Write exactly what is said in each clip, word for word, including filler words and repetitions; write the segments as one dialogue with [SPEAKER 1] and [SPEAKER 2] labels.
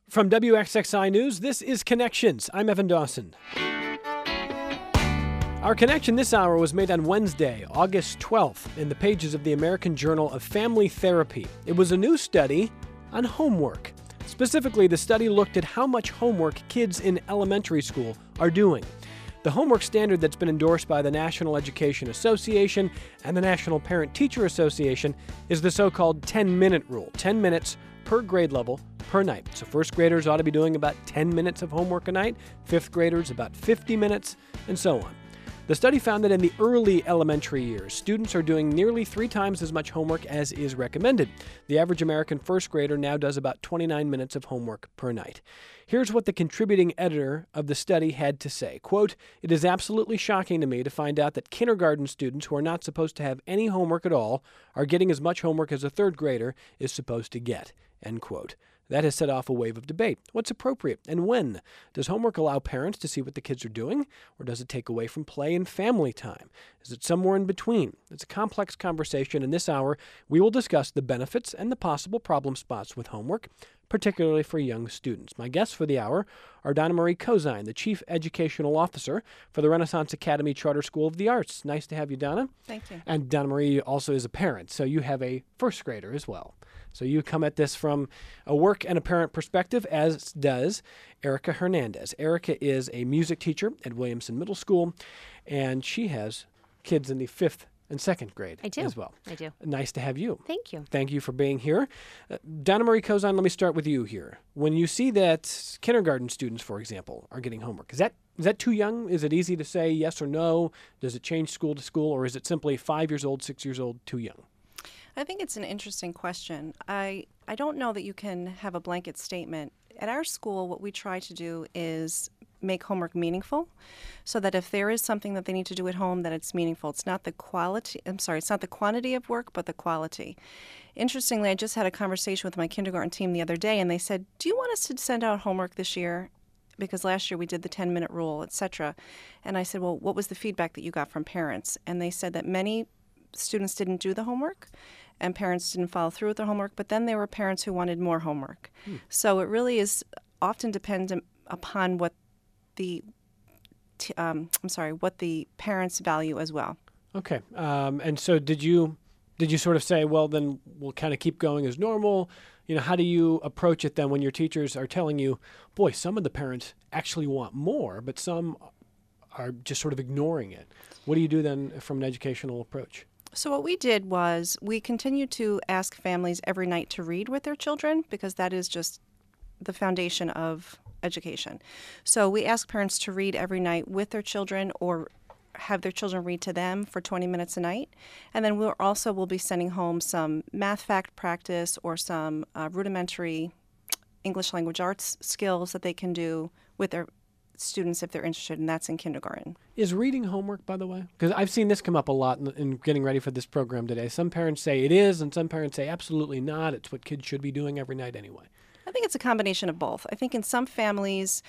[SPEAKER 1] From W X X I News, this is Connections. I'm Evan Dawson. Our connection this hour was made on Wednesday, August twelfth, in the pages of the American Journal of Family Therapy. It was a new study on homework. Specifically, the study looked at how much homework kids in elementary school are doing. The homework standard that's been endorsed by the National Education Association and the National Parent-Teacher Association is the so-called ten-minute rule, ten minutes per grade level per night. So first graders ought to be doing about ten minutes of homework a night, fifth graders about fifty minutes, and so on. The study found that in the early elementary years, students are doing nearly three times as much homework as is recommended. The average American first grader now does about twenty-nine minutes of homework per night. Here's what the contributing editor of the study had to say. Quote, "It is absolutely shocking to me to find out that kindergarten students who are not supposed to have any homework at all are getting as much homework as a third grader is supposed to get." End quote. That has set off a wave of debate. What's appropriate and when? Does homework allow parents to see what the kids are doing, or does it take away from play and family time? Is it somewhere in between? It's a complex conversation. In this hour, we will discuss the benefits and the possible problem spots with homework, particularly for young students. My guests for the hour are Donna Marie Cozine, the Chief Educational Officer for the Renaissance Academy Charter School of the Arts. Nice to have you, Donna.
[SPEAKER 2] Thank you.
[SPEAKER 1] And Donna Marie also is a parent, so you have a first grader as well. So you come at this from a work and a parent perspective, as does Erica Hernandez. Erica is a music teacher at Williamson Middle School, and she has kids in the fifth and second grade
[SPEAKER 3] I do.
[SPEAKER 1] as well.
[SPEAKER 3] I do.
[SPEAKER 1] Nice to have you.
[SPEAKER 3] Thank you.
[SPEAKER 1] Thank you for being here. Uh, Donna Marie Cozine, let me start with you here. When you see that kindergarten students, for example, are getting homework, is that is that too young? Is it easy to say yes or no? Does it change school to school, or is it simply five years old, six years old, too young?
[SPEAKER 2] I think it's an interesting question. I, I don't know that you can have a blanket statement. At our school, what we try to do is make homework meaningful so that if there is something that they need to do at home, that it's meaningful. It's not the quality, I'm sorry, it's not the quantity of work, but the quality. Interestingly, I just had a conversation with my kindergarten team the other day, and they said, do you want us to send out homework this year? Because last year we did the ten-minute rule, et cetera. And I said, well, what was the feedback that you got from parents? And they said that many students didn't do the homework and parents didn't follow through with their homework, but then there were parents who wanted more homework. Hmm. So it really is often dependent upon what the, t- um, I'm sorry, what the parents value as well.
[SPEAKER 1] Okay. Um, and so did you, did you sort of say, well, then we'll kind of keep going as normal? You know, how do you approach it then when your teachers are telling you, boy, some of the parents actually want more, but some are just sort of ignoring it? What do you do then from an educational approach?
[SPEAKER 2] So what we did was we continued to ask families every night to read with their children because that is just the foundation of education. So we ask parents to read every night with their children or have their children read to them for twenty minutes a night. And then we'll also will be sending home some math fact practice or some uh, rudimentary English language arts skills that they can do with their students if they're interested, and that's in kindergarten.
[SPEAKER 1] Is reading homework, by the way? Because I've seen this come up a lot in, in getting ready for this program today. Some parents say it is, and some parents say absolutely not. It's what kids should be doing every night anyway.
[SPEAKER 2] I think it's a combination of both. I think in some families,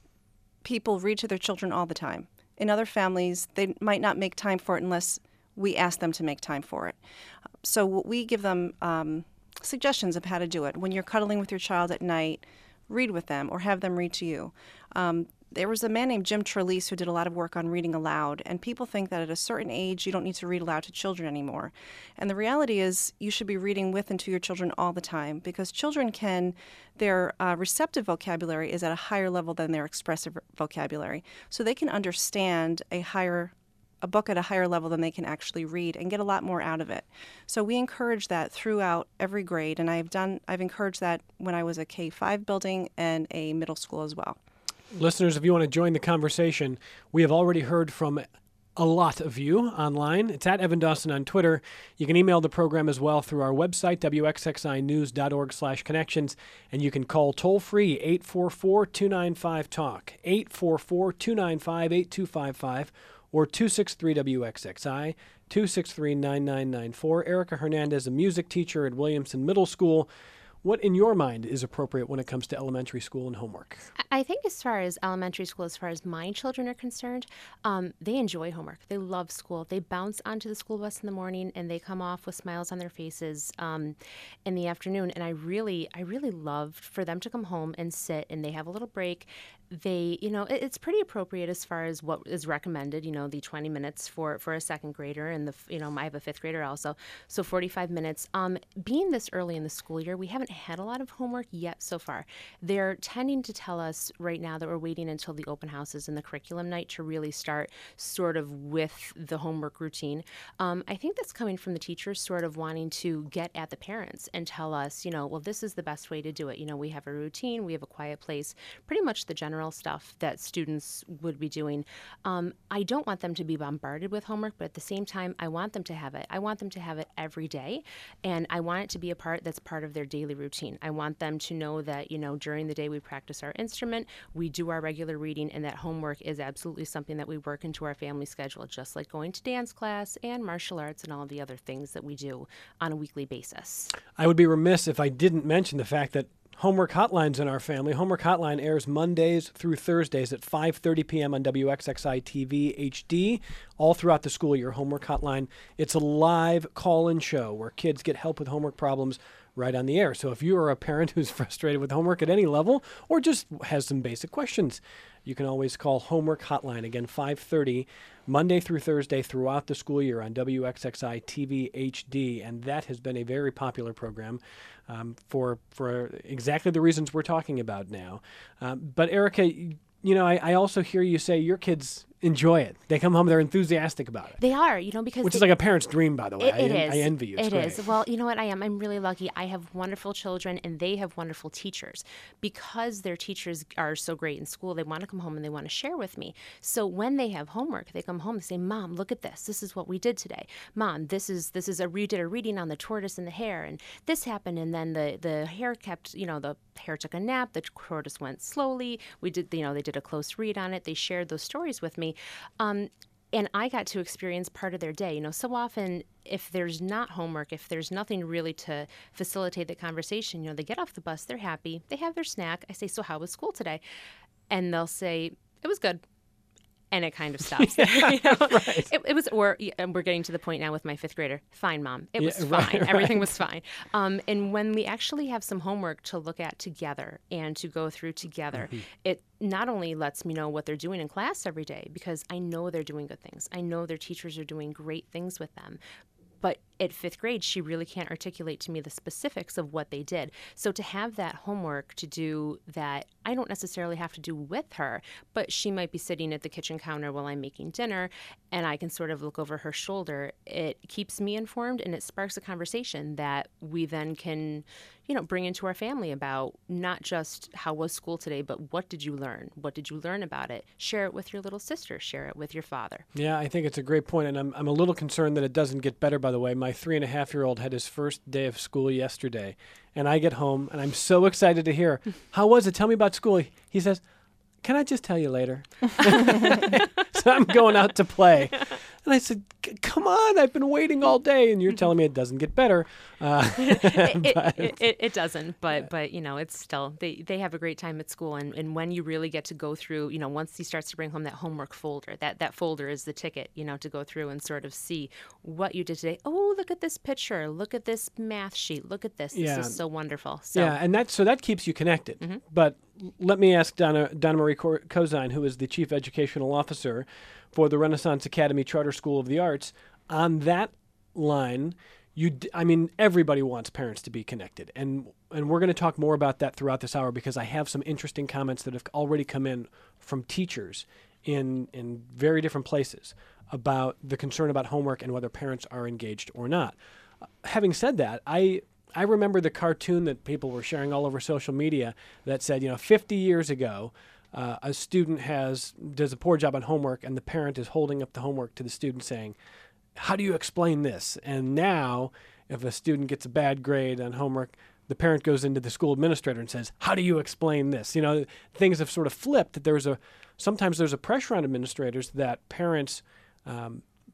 [SPEAKER 2] people read to their children all the time. In other families, they might not make time for it unless we ask them to make time for it. So we give them um, suggestions of how to do it. When you're cuddling with your child at night, read with them or have them read to you. Um, There was a man named Jim Trelease who did a lot of work on reading aloud, and people think that at a certain age you don't need to read aloud to children anymore. And the reality is you should be reading with and to your children all the time because children can, their uh, receptive vocabulary is at a higher level than their expressive vocabulary. So they can understand a higher a book at a higher level than they can actually read and get a lot more out of it. So we encourage that throughout every grade, and I've done I've encouraged that when I was a K five building and a middle school as well.
[SPEAKER 1] Listeners, if you want to join the conversation, we have already heard from a lot of you online. It's at Evan Dawson on Twitter. You can email the program as well through our website, W X X I news dot org slash connections, and you can call toll-free eight four four, two nine five, talk, eight four four, two nine five, eight two five five, or two six three W X X I, two six three, nine nine nine four. Erica Hernandez, a music teacher at Williamson Middle School. What, in your mind, is appropriate when it comes to elementary school and homework?
[SPEAKER 3] I think as far as elementary school, as far as my children are concerned, um, they enjoy homework. They love school. They bounce onto the school bus in the morning and they come off with smiles on their faces um, in the afternoon. And I really, I really loved for them to come home and sit and they have a little break. They, you know, it, it's pretty appropriate as far as what is recommended, you know, the twenty minutes for, for a second grader and the, you know, I have a fifth grader also. So forty-five minutes. Um, being this early in the school year, we haven't had a lot of homework yet so far. They're tending to tell us right now that we're waiting until the open houses and the curriculum night to really start sort of with the homework routine. Um, I think that's coming from the teachers sort of wanting to get at the parents and tell us, you know, well, this is the best way to do it. You know, we have a routine, we have a quiet place, pretty much the general stuff that students would be doing. Um, I don't want them to be bombarded with homework, but at the same time, I want them to have it. I want them to have it every day, and I want it to be a part that's part of their daily routine. I want them to know that, you know, during the day we practice our instrument, we do our regular reading, and that homework is absolutely something that we work into our family schedule, just like going to dance class and martial arts and all of the other things that we do on a weekly basis.
[SPEAKER 1] I would be remiss if I didn't mention the fact that Homework Hotline's in our family. Homework Hotline airs Mondays through Thursdays at five thirty p.m. on W X X I T V H D, all throughout the school year. Homework Hotline, it's a live call-in show where kids get help with homework problems right on the air. So if you are a parent who's frustrated with homework at any level or just has some basic questions, you can always call Homework Hotline. Again, five thirty, Monday through Thursday throughout the school year on W X X I T V H D. And that has been a very popular program um, for for exactly the reasons we're talking about now. Um, but Erica, you know, I, I also hear you say your kids enjoy it. They come home, they're enthusiastic about it.
[SPEAKER 3] They are, you know, because...
[SPEAKER 1] Which
[SPEAKER 3] they,
[SPEAKER 1] is like a parent's dream, by the way.
[SPEAKER 3] It, it
[SPEAKER 1] I,
[SPEAKER 3] is.
[SPEAKER 1] I envy you. It's
[SPEAKER 3] it
[SPEAKER 1] great.
[SPEAKER 3] is. Well, you know what? I am. I'm really lucky. I have wonderful children, and they have wonderful teachers. Because their teachers are so great in school, they want to come home and they want to share with me. So when they have homework, they come home and say, Mom, look at this. This is what we did today. Mom, this is this is a we did a reading on the tortoise and the hare, and this happened, and then the, the hare kept, you know, the hare took a nap, the tortoise went slowly. We did, you know, they did a close read on it. They shared those stories with me. Um, And I got to experience part of their day. You know, so often if there's not homework, if there's nothing really to facilitate the conversation, you know, they get off the bus, they're happy, they have their snack. I say, so how was school today? And they'll say, it was good. And it kind of stops there. You know?
[SPEAKER 1] Right.
[SPEAKER 3] it, it was, or and we're getting to the point now with my fifth grader. Fine, Mom. It was
[SPEAKER 1] Yeah,
[SPEAKER 3] fine.
[SPEAKER 1] right,
[SPEAKER 3] Everything
[SPEAKER 1] right.
[SPEAKER 3] was fine. Um, and when we actually have some homework to look at together and to go through together,
[SPEAKER 1] Mm-hmm.
[SPEAKER 3] it not only lets me know what they're doing in class every day, because I know they're doing good things. I know their teachers are doing great things with them. But at fifth grade, she really can't articulate to me the specifics of what they did. So to have that homework to do that I don't necessarily have to do with her, but she might be sitting at the kitchen counter while I'm making dinner, and I can sort of look over her shoulder. It keeps me informed, and it sparks a conversation that we then can, you know, bring into our family about not just how was school today, but what did you learn? What did you learn about it? Share it with your little sister. Share it with your father.
[SPEAKER 1] Yeah, I think it's a great point, and I'm I'm a little concerned that it doesn't get better. By the way, my three and a half year old had his first day of school yesterday, and I get home and I'm so excited to hear, how was it? Tell me about school. He says, can I just tell you later? So I'm going out to play. And I said, come on, I've been waiting all day. And you're telling me it doesn't get better. Uh,
[SPEAKER 3] it,
[SPEAKER 1] but-
[SPEAKER 3] it, it, it doesn't, but, but you know, it's still, they, they have a great time at school. And, and when you really get to go through, you know, once he starts to bring home that homework folder, that, that folder is the ticket, you know, to go through and sort of see what you did today. Oh, look at this picture. Look at this math sheet. Look at this. This
[SPEAKER 1] Yeah.
[SPEAKER 3] is so wonderful. So,
[SPEAKER 1] Yeah, and that so that keeps you connected. But let me ask Donna, Donna Marie Co- Kozine, who is the Chief Educational Officer for the Renaissance Academy Charter School of the Arts, on that line, you d- I mean, everybody wants parents to be connected. And and we're going to talk more about that throughout this hour, because I have some interesting comments that have already come in from teachers in in very different places about the concern about homework and whether parents are engaged or not. Uh, having said that, I I remember the cartoon that people were sharing all over social media that said, you know, fifty years ago, uh, a student has does a poor job on homework, and the parent is holding up the homework to the student saying, how do you explain this? And now, if a student gets a bad grade on homework, the parent goes into the school administrator and says, how do you explain this? You know, things have sort of flipped. That there's a sometimes there's a pressure on administrators that parents um,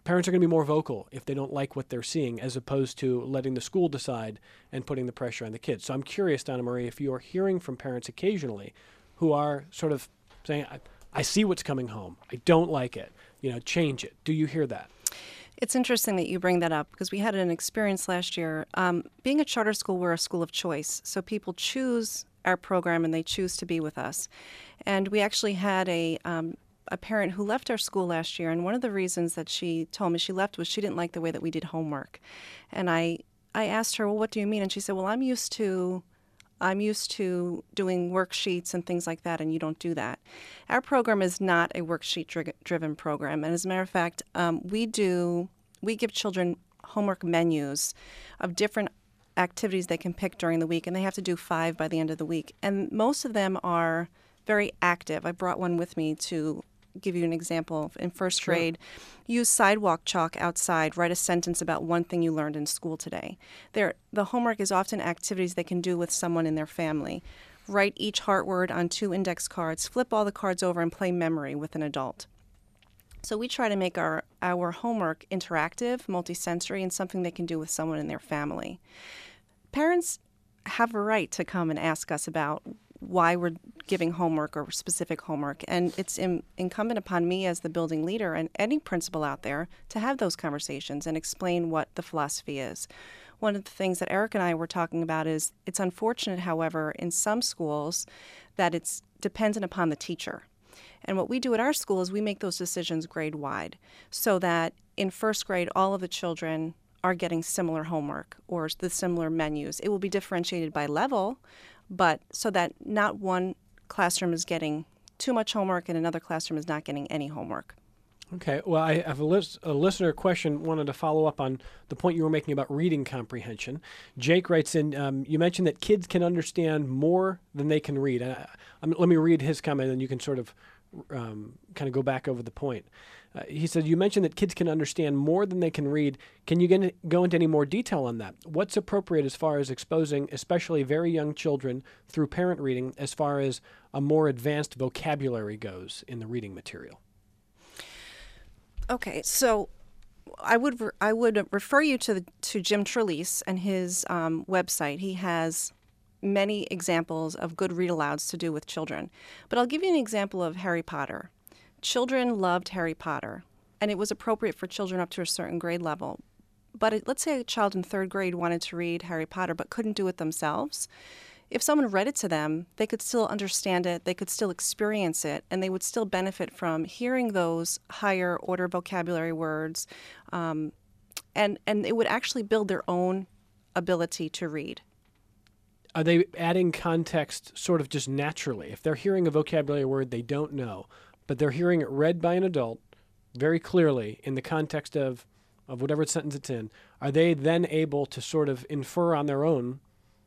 [SPEAKER 1] parents are going to be more vocal if they don't like what they're seeing, as opposed to letting the school decide and putting the pressure on the kids. So I'm curious, Donna Marie, if you're hearing from parents occasionally who are sort of saying, I, I see what's coming home. I don't like it. You know, change it. Do you hear that?
[SPEAKER 2] It's interesting that you bring that up because we had an experience last year. Um, being a charter school, we're a school of choice. So people choose our program and they choose to be with us. And we actually had a um, a parent who left our school last year. And one of the reasons that she told me she left was she didn't like the way that we did homework. And I, I asked her, well, what do you mean? And she said, well, I'm used to I'm used to doing worksheets and things like that, and you don't do that. Our program is not a worksheet-driven program, and as a matter of fact, um, we do we give children homework menus of different activities they can pick during the week, and they have to do five by the end of the week. And most of them are very active. I brought one with me to give you an example. In first
[SPEAKER 1] Sure.
[SPEAKER 2] grade, use sidewalk chalk outside, write a sentence about one thing you learned in school today. There, the homework is often activities they can do with someone in their family. Write each heart word on two index cards, flip all the cards over, and play memory with an adult. So we try to make our, our homework interactive, multisensory, and something they can do with someone in their family. Parents have a right to come and ask us about why we're giving homework or specific homework. And it's in, incumbent upon me as the building leader and any principal out there to have those conversations and explain what the philosophy is. One of the things that Eric and I were talking about is it's unfortunate, however, in some schools that it's dependent upon the teacher. And what we do at our school is we make those decisions grade-wide so that in first grade, all of the children are getting similar homework or the similar menus. It will be differentiated by level, but so that not one classroom is getting too much homework and another classroom is not getting any homework.
[SPEAKER 1] Okay. Well, I have a, lis- a listener question, wanted to follow up on the point you were making about reading comprehension. Jake writes in, um, you mentioned that kids can understand more than they can read. Uh, um, let me read his comment and you can sort of um, kind of go back over the point. Uh, he said, you mentioned that kids can understand more than they can read. Can you get, go into any more detail on that? What's appropriate as far as exposing especially very young children through parent reading as far as a more advanced vocabulary goes in the reading material?
[SPEAKER 2] Okay, so I would re- I would refer you to the, to Jim Trelease and his um, website. He has many examples of good read-alouds to do with children. But I'll give you an example of Harry Potter. Children loved Harry Potter, and it was appropriate for children up to a certain grade level. But it, let's say a child in third grade wanted to read Harry Potter but couldn't do it themselves. If someone read it to them, they could still understand it, they could still experience it, and they would still benefit from hearing those higher order vocabulary words, um, and, and it would actually build their own ability to read.
[SPEAKER 1] Are they adding context sort of just naturally? If they're hearing a vocabulary word they don't know, but they're hearing it read by an adult very clearly in the context of, of whatever sentence it's in, are they then able to sort of infer on their own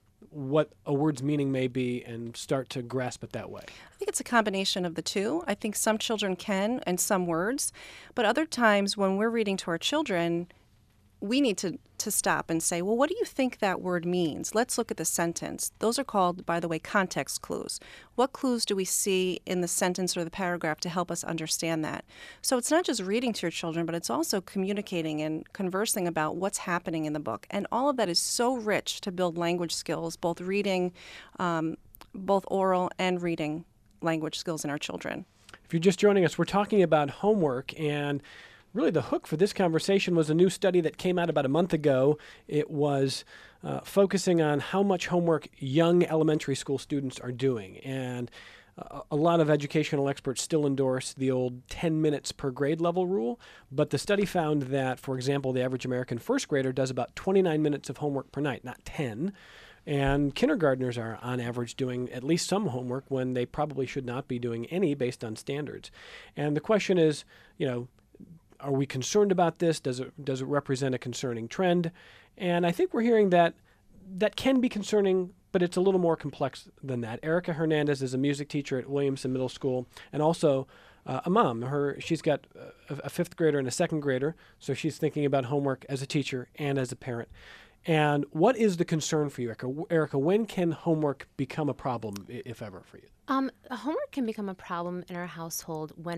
[SPEAKER 1] what a word's meaning may be and start to grasp it that way?
[SPEAKER 2] I think it's a combination of the two. I think some children can and some words, but other times when we're reading to our children, we need to, to stop and say, well, what do you think that word means? Let's look at the sentence. Those are called, by the way, context clues. What clues do we see in the sentence or the paragraph to help us understand that? So it's not just reading to your children, but it's also communicating and conversing about what's happening in the book. And all of that is so rich to build language skills, both reading, um, both oral and reading language skills in our children.
[SPEAKER 1] If you're just joining us, we're talking about homework, and really the hook for this conversation was a new study that came out about a month ago. It was uh, focusing on how much homework young elementary school students are doing. And uh, a lot of educational experts still endorse the old ten minutes per grade level rule. But the study found that, for example, the average American first grader does about twenty-nine minutes of homework per night, not ten. And kindergartners are on average doing at least some homework when they probably should not be doing any based on standards. And the question is, you know, are we concerned about this? Does it does it represent a concerning trend? And I think we're hearing that that can be concerning, but it's a little more complex than that. Erica Hernandez is a music teacher at Williamson Middle School and also uh, a mom. Her She's got a, a fifth grader and a second grader, so she's thinking about homework as a teacher and as a parent. And what is the concern for you, Erica? Erica, when can homework become a problem, if ever, for you?
[SPEAKER 3] Um, homework can become a problem in our household when it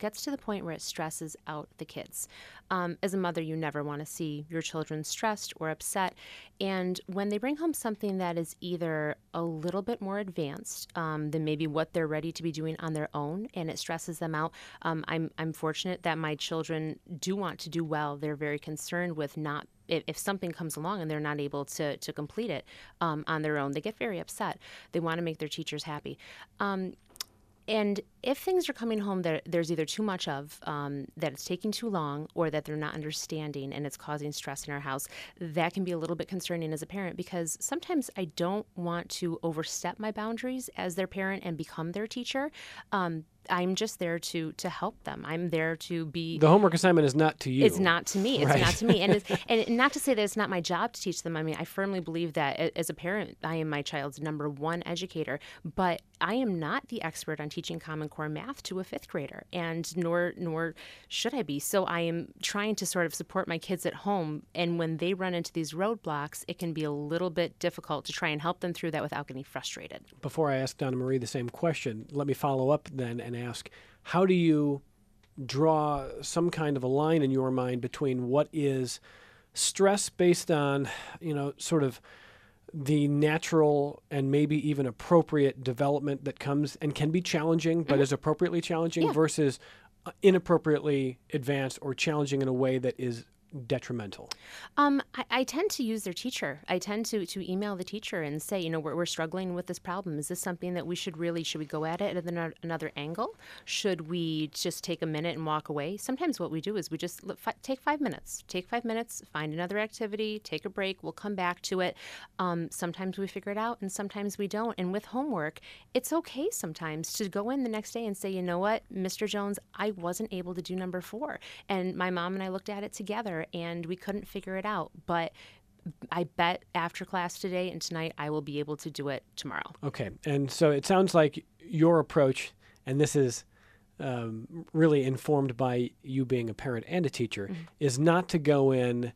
[SPEAKER 3] gets to the point where it stresses out the kids. Um, as a mother, you never want to see your children stressed or upset. And when they bring home something that is either a little bit more advanced um, than maybe what they're ready to be doing on their own, and it stresses them out, um, I'm, I'm fortunate that my children do want to do well. They're very concerned with not If, if something comes along and they're not able to, to complete it um, on their own, they get very upset. They want to make their teachers happy. Um, and if things are coming home that there's either too much of, um, that it's taking too long, or that they're not understanding and it's causing stress in our house, that can be a little bit concerning as a parent, because sometimes I don't want to overstep my boundaries as their parent and become their teacher. Um, I'm just there to to help them. I'm there to be.
[SPEAKER 1] The homework assignment is not to you.
[SPEAKER 3] It's not to me. It's
[SPEAKER 1] right.
[SPEAKER 3] not to me. And, it's, and not to say that it's not my job to teach them. I mean, I firmly believe that as a parent, I am my child's number one educator. But I am not the expert on teaching Common Core math to a fifth grader, and nor nor should I be. So I am trying to sort of support my kids at home. And when they run into these roadblocks, it can be a little bit difficult to try and help them through that without getting frustrated.
[SPEAKER 1] Before I ask Donna Marie the same question, let me follow up then and ask, how do you draw some kind of a line in your mind between what is stress based on, you know, sort of the natural and maybe even appropriate development that comes and can be challenging, but mm-hmm. is appropriately challenging,
[SPEAKER 3] yeah.
[SPEAKER 1] versus inappropriately advanced or challenging in a way that is detrimental?
[SPEAKER 3] Um, I, I tend to use their teacher. I tend to to email the teacher and say, you know, we're, we're struggling with this problem. Is this something that we should really, should we go at it at another, another angle? Should we just take a minute and walk away? Sometimes what we do is we just look, fi- take five minutes, take five minutes, find another activity, take a break. We'll come back to it. Um, sometimes we figure it out and sometimes we don't. And with homework, it's okay sometimes to go in the next day and say, you know what, Mister Jones, I wasn't able to do number four. And my mom and I looked at it together and we couldn't figure it out. But I bet after class today and tonight, I will be able to do it tomorrow.
[SPEAKER 1] Okay. And so it sounds like your approach, and this is um, really informed by you being a parent and a teacher, mm-hmm. is not to go in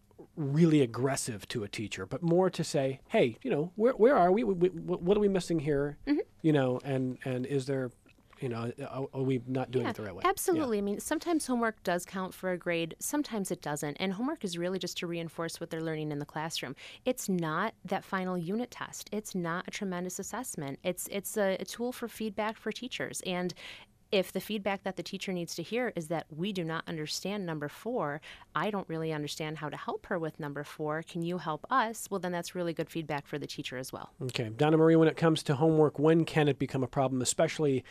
[SPEAKER 1] really aggressive to a teacher, but more to say, hey, you know, where where are we? we, we what are we missing here? Mm-hmm. You know, and, and is there... You know, are, are we not doing
[SPEAKER 3] yeah,
[SPEAKER 1] it the right way?
[SPEAKER 3] Absolutely.
[SPEAKER 1] Yeah.
[SPEAKER 3] I mean, sometimes homework does count for a grade. Sometimes it doesn't. And homework is really just to reinforce what they're learning in the classroom. It's not that final unit test. It's not a tremendous assessment. It's it's a, a tool for feedback for teachers. And if the feedback that the teacher needs to hear is that we do not understand number four, I don't really understand how to help her with number four, can you help us? Well, then that's really good feedback for the teacher as well.
[SPEAKER 1] Okay. Donna Marie, when it comes to homework, when can it become a problem, especially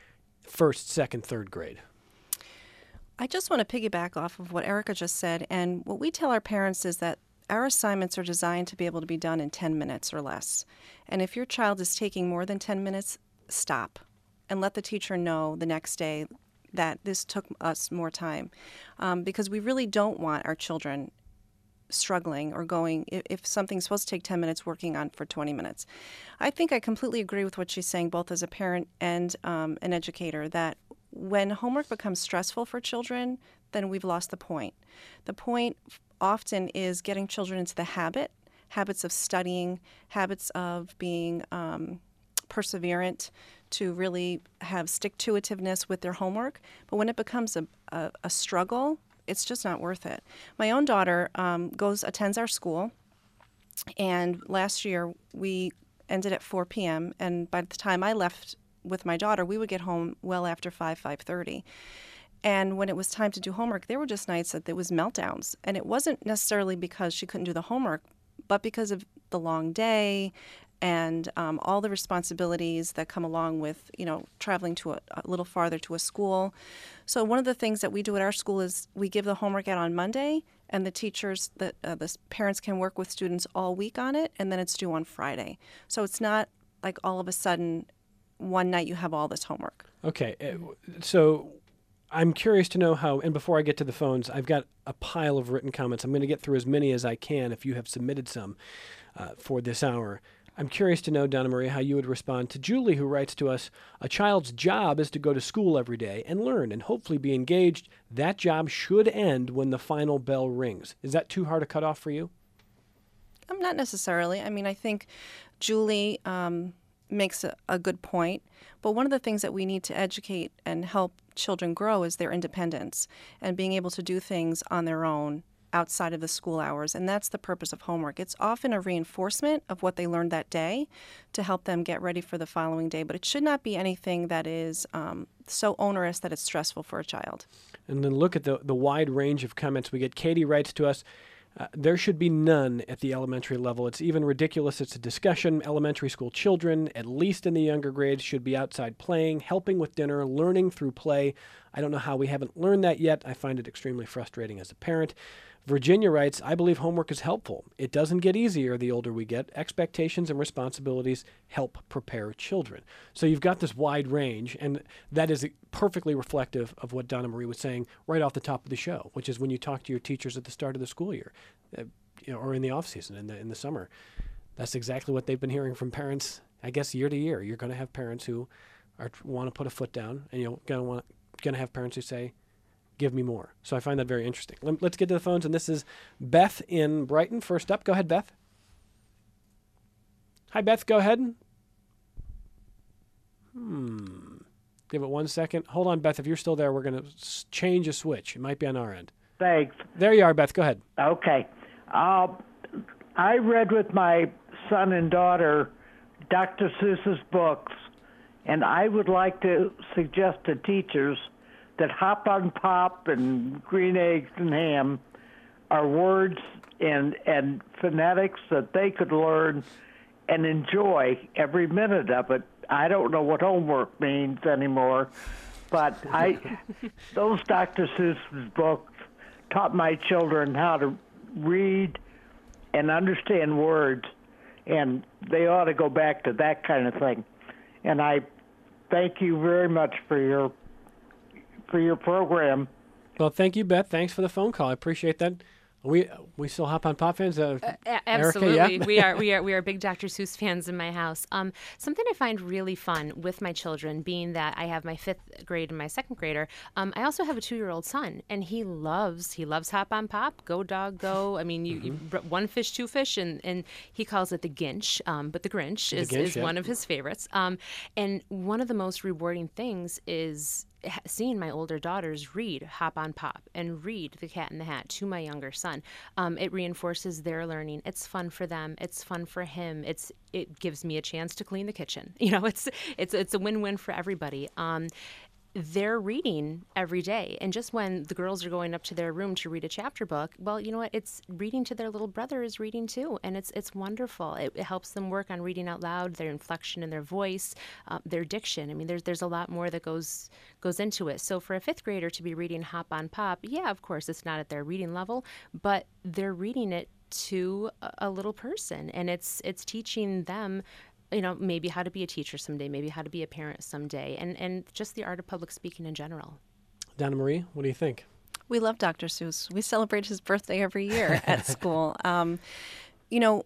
[SPEAKER 1] first, second, third grade?
[SPEAKER 2] I just want to piggyback off of what Erica just said. And what we tell our parents is that our assignments are designed to be able to be done in ten minutes or less. And if your child is taking more than ten minutes, stop and let the teacher know the next day that this took us more time. Um, because we really don't want our children struggling or going, if, if something's supposed to take ten minutes, working on for twenty minutes. I think I completely agree with what she's saying, both as a parent and um, an educator, that when homework becomes stressful for children, then we've lost the point. The point often is getting children into the habit, habits of studying, habits of being um, perseverant, to really have stick-to-itiveness with their homework. But when it becomes a, a, a struggle, it's just not worth it. My own daughter um, goes attends our school, and last year we ended at four p.m., and by the time I left with my daughter, we would get home well after five, five thirty. And when it was time to do homework, there were just nights that there was meltdowns. And it wasn't necessarily because she couldn't do the homework, but because of the long day and um, all the responsibilities that come along with, you know, traveling to a, a little farther to a school. So one of the things that we do at our school is we give the homework out on Monday, and the teachers, the, uh, the parents can work with students all week on it, and then it's due on Friday. So it's not like all of a sudden one night you have all this homework.
[SPEAKER 1] Okay. So I'm curious to know how, and before I get to the phones, I've got a pile of written comments. I'm going to get through as many as I can if you have submitted some uh, for this hour. I'm curious to know, Donna Marie, how you would respond to Julie, who writes to us, a child's job is to go to school every day and learn and hopefully be engaged. That job should end when the final bell rings. Is that too hard a cutoff for you?
[SPEAKER 2] Um, not necessarily. I mean, I think Julie um, makes a, a good point. But one of the things that we need to educate and help children grow is their independence and being able to do things on their own outside of the school hours. And that's the purpose of homework. It's often a reinforcement of what they learned that day to help them get ready for the following day. But it should not be anything that is um, so onerous that it's stressful for a child.
[SPEAKER 1] And then look at the, the wide range of comments we get. Katie writes to us, Uh, there should be none at the elementary level. It's even ridiculous. It's a discussion. Elementary school children, at least in the younger grades, should be outside playing, helping with dinner, learning through play. I don't know how we haven't learned that yet. I find it extremely frustrating as a parent. Virginia writes, I believe homework is helpful. It doesn't get easier the older we get. Expectations and responsibilities help prepare children. So you've got this wide range, and that is perfectly reflective of what Donna Marie was saying right off the top of the show, which is when you talk to your teachers at the start of the school year, uh, you know, or in the off season, in the, in the summer. That's exactly what they've been hearing from parents, I guess, year to year. You're going to have parents who are want to put a foot down, and you're going to want going to have parents who say, give me more. So I find that very interesting. Let's get to the phones, and this is Beth in Brighton. First up, go ahead, Beth. Hi, Beth, go ahead. Hmm. Give it one second. Hold on, Beth. If you're still there, we're going to s- change a switch. It might be on our end.
[SPEAKER 4] Thanks.
[SPEAKER 1] There you are, Beth. Go ahead.
[SPEAKER 4] Okay. Uh, I read with my son and daughter Doctor Seuss's books, and I would like to suggest to teachers that Hop on Pop and Green Eggs and Ham are words and and phonetics that they could learn and enjoy every minute of it. I don't know what homework means anymore, but I those Doctor Seuss's books taught my children how to read and understand words, and they ought to go back to that kind of thing. And I thank you very much for your for your program.
[SPEAKER 1] Well, thank you, Beth. Thanks for the phone call. I appreciate that. We we still Hop on Pop fans? Uh,
[SPEAKER 3] Uh, absolutely,
[SPEAKER 1] Erica, yeah?
[SPEAKER 3] we are we are we are big Doctor Seuss fans in my house. Um, something I find really fun with my children, being that I have my fifth grade and my second grader. Um, I also have a two-year-old son, and he loves he loves Hop on Pop, Go Dog Go. I mean, you, you one fish, two fish, and and he calls it the Ginch, um, but the Grinch
[SPEAKER 1] The
[SPEAKER 3] is
[SPEAKER 1] Ginch,
[SPEAKER 3] is
[SPEAKER 1] yeah.
[SPEAKER 3] one of his favorites. Um, and one of the most rewarding things is seeing my older daughters read Hop on Pop and read The Cat in the Hat to my younger son. Um, it reinforces their learning. It's fun for them. It's fun for him. It's it gives me a chance to clean the kitchen. You know, it's it's it's a win-win for everybody. Um, they're reading every day. And just when the girls are going up to their room to read a chapter book, well, you know what? It's reading to their little brother is reading too. And it's it's wonderful. It, it helps them work on reading out loud, their inflection in their voice, uh, their diction. I mean, there's there's a lot more that goes goes into it. So for a fifth grader to be reading Hop on Pop, yeah, of course, it's not at their reading level, but they're reading it to a, a little person. And it's it's teaching them, you know, maybe how to be a teacher someday, maybe how to be a parent someday, and, and just the art of public speaking in general.
[SPEAKER 1] Donna Marie, what do you think?
[SPEAKER 2] We love Doctor Seuss. We celebrate his birthday every year at school. Um, you know,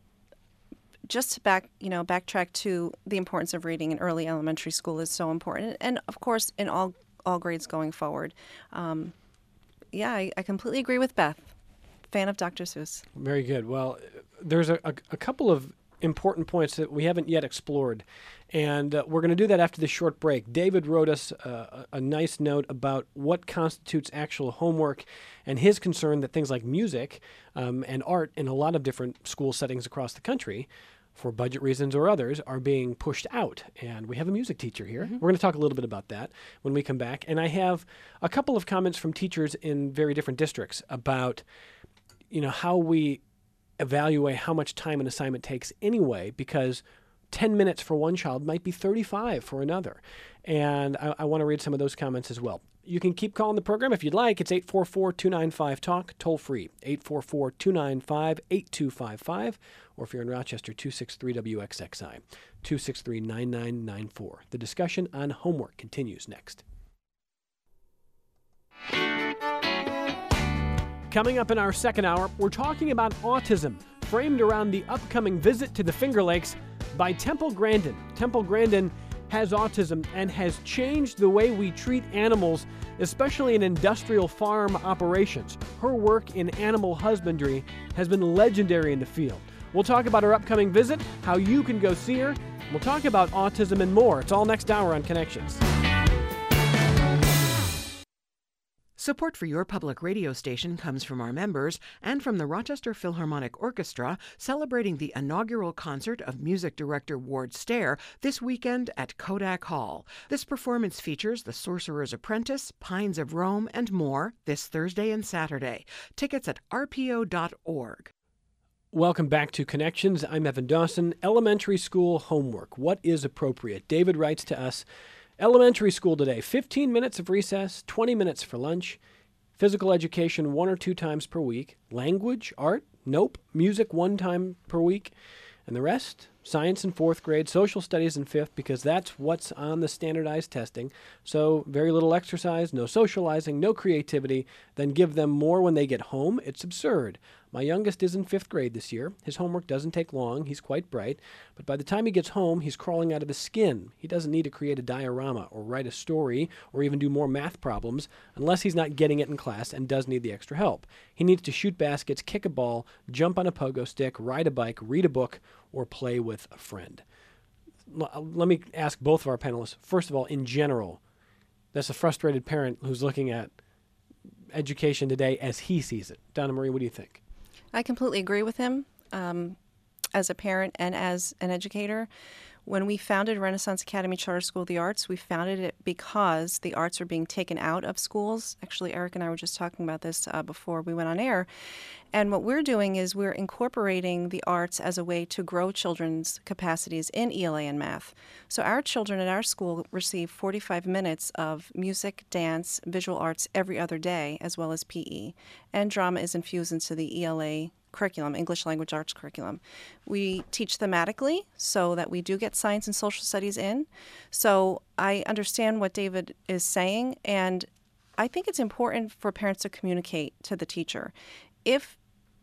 [SPEAKER 2] just to back, you know, backtrack to the importance of reading in early elementary school is so important, and of course in all all grades going forward. Um, yeah, I, I completely agree with Beth. Fan of Doctor Seuss.
[SPEAKER 1] Very good. Well, there's a, a, a couple of important points that we haven't yet explored, and uh, we're going to do that after this short break. David wrote us uh, a, a nice note about what constitutes actual homework and his concern that things like music um, and art in a lot of different school settings across the country, for budget reasons or others, are being pushed out. And we have a music teacher here. Mm-hmm. We're going to talk a little bit about that when we come back. And I have a couple of comments from teachers in very different districts about, you know, how we evaluate how much time an assignment takes anyway, because ten minutes for one child might be thirty-five for another. And I, I want to read some of those comments as well. You can keep calling the program if you'd like. It's eight four four, two nine five, talk, toll free, eight four four, two nine five, eight two five five, or if you're in Rochester, two six three W X X I, two six three, nine nine nine four. The discussion on homework continues next. Coming up in our second hour, we're talking about autism, framed around the upcoming visit to the Finger Lakes by Temple Grandin. Temple Grandin has autism and has changed the way we treat animals, especially in industrial farm operations. Her work in animal husbandry has been legendary in the field. We'll talk about her upcoming visit, how you can go see her. We'll talk about autism and more. It's all next hour on Connections.
[SPEAKER 5] Support for your public radio station comes from our members and from the Rochester Philharmonic Orchestra, celebrating the inaugural concert of music director Ward Stair this weekend at Kodak Hall. This performance features The Sorcerer's Apprentice, Pines of Rome, and more this Thursday and Saturday. Tickets at r p o dot org.
[SPEAKER 1] Welcome back to Connections. I'm Evan Dawson. Elementary school homework. What is appropriate? David writes to us, elementary school today, fifteen minutes of recess, twenty minutes for lunch, physical education one or two times per week, language, art, nope, music one time per week, and the rest, science in fourth grade, social studies in fifth, because that's what's on the standardized testing. So very little exercise, no socializing, no creativity, then give them more when they get home. It's absurd. My youngest is in fifth grade this year. His homework doesn't take long. He's quite bright. But by the time he gets home, he's crawling out of his skin. He doesn't need to create a diorama or write a story or even do more math problems unless he's not getting it in class and does need the extra help. He needs to shoot baskets, kick a ball, jump on a pogo stick, ride a bike, read a book, or play with a friend. L- let me ask both of our panelists, first of all, in general, that's a frustrated parent who's looking at education today as he sees it. Donna Marie, what do you think?
[SPEAKER 2] I completely agree with him. Um, as a parent and as an educator, when we founded Renaissance Academy Charter School of the Arts, we founded it because the arts are being taken out of schools. Actually, Eric and I were just talking about this uh, before we went on air. And what we're doing is we're incorporating the arts as a way to grow children's capacities in E L A and math. So our children at our school receive forty-five minutes of music, dance, visual arts every other day, as well as P E. And drama is infused into the E L A curriculum, English Language Arts curriculum. We teach thematically so that we do get science and social studies in. So I understand what David is saying, and I think it's important for parents to communicate to the teacher. If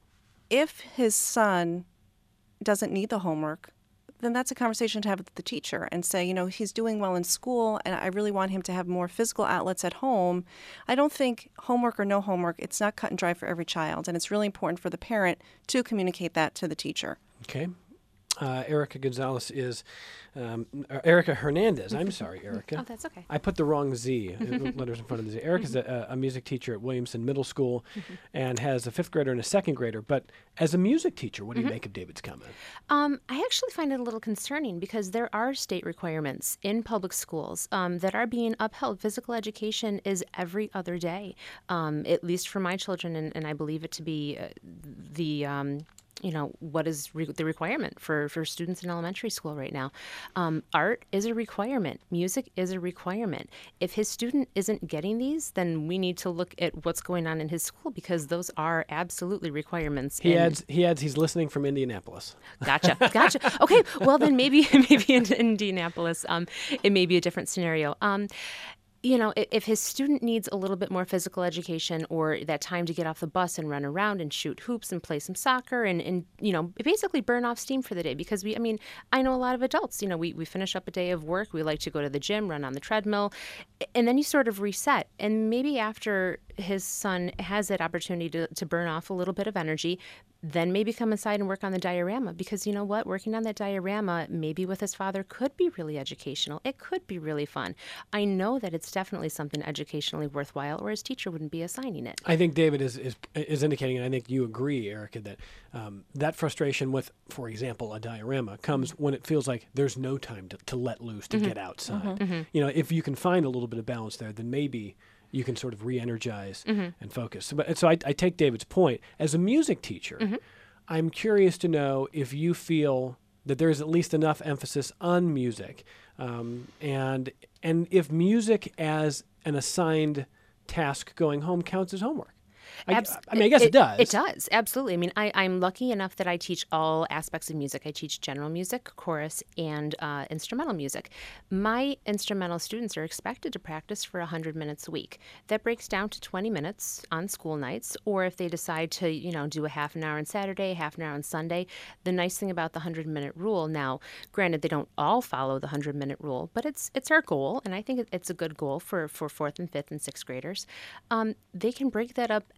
[SPEAKER 2] if his son doesn't need the homework, then that's a conversation to have with the teacher and say, you know, he's doing well in school and I really want him to have more physical outlets at home. I don't think homework or no homework, it's not cut and dry for every child. And it's really important for the parent to communicate that to the teacher.
[SPEAKER 1] Okay. Uh, Erica Gonzalez is, um, uh, Erica Hernandez. I'm sorry, Erica.
[SPEAKER 3] Oh, that's okay.
[SPEAKER 1] I put the wrong Z, letters in front of the Z. Erica's a, a music teacher at Williamson Middle School and has a fifth grader and a second grader. But as a music teacher, what do you make of David's comment?
[SPEAKER 3] Um, I actually find it a little concerning because there are state requirements in public schools um, that are being upheld. Physical education is every other day, um, at least for my children, and, and I believe it to be uh, the... Um, you know, what is re- the requirement for, for students in elementary school right now. Um, art is a requirement. Music is a requirement. If his student isn't getting these, then we need to look at what's going on in his school because those are absolutely requirements.
[SPEAKER 1] He
[SPEAKER 3] in-
[SPEAKER 1] adds he adds he's listening from Indianapolis.
[SPEAKER 3] Gotcha. Gotcha. Okay. Well, then maybe maybe in Indianapolis, um, it may be a different scenario. Um, You know, if his student needs a little bit more physical education or that time to get off the bus and run around and shoot hoops and play some soccer and, and you know, basically burn off steam for the day. Because we, I mean, I know a lot of adults, you know, we, we finish up a day of work. We like to go to the gym, run on the treadmill, and then you sort of reset. And maybe after his son has that opportunity to, to burn off a little bit of energy, then maybe come inside and work on the diorama. Because you know what? Working on that diorama, maybe with his father, could be really educational. It could be really fun. I know that it's definitely something educationally worthwhile, or his teacher wouldn't be assigning it.
[SPEAKER 1] I think David is is, is indicating, and I think you agree, Erica, that um, that frustration with, for example, a diorama comes when it feels like there's no time to, to let loose, to mm-hmm. get outside. Mm-hmm. Mm-hmm. You know, if you can find a little bit of balance there, then maybe you can sort of re-energize mm-hmm. and focus. So, but, so I, I take David's point. As a music teacher, mm-hmm. I'm curious to know if you feel that there's at least enough emphasis on music, um, and and if music as an assigned task going home counts as homework. I, Abs- I mean, I guess it, it does.
[SPEAKER 3] It does, absolutely. I mean, I, I'm lucky enough that I teach all aspects of music. I teach general music, chorus, and uh, instrumental music. My instrumental students are expected to practice for one hundred minutes a week. That breaks down to twenty minutes on school nights, or if they decide to, you know, do a half an hour on Saturday, half an hour on Sunday. The nice thing about the one hundred-minute rule, now, granted, they don't all follow the one hundred-minute rule, but it's it's our goal, and I think it's a good goal for, for fourth and fifth and sixth graders. Um, they can break that up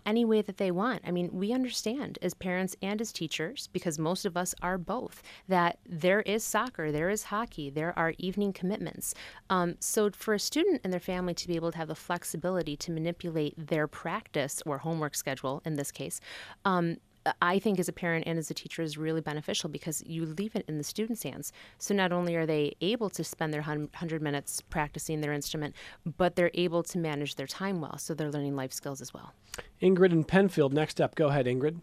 [SPEAKER 3] any way that they want. I mean, we understand as parents and as teachers, because most of us are both, that there is soccer, there is hockey, there are evening commitments. Um, so for a student and their family to be able to have the flexibility to manipulate their practice or homework schedule in this case, um, I think as a parent and as a teacher is really beneficial because you leave it in the students' hands. So not only are they able to spend their one hundred minutes practicing their instrument, but they're able to manage their time well. So they're learning life skills as well.
[SPEAKER 1] Ingrid in Penfield, next up. Go ahead, Ingrid.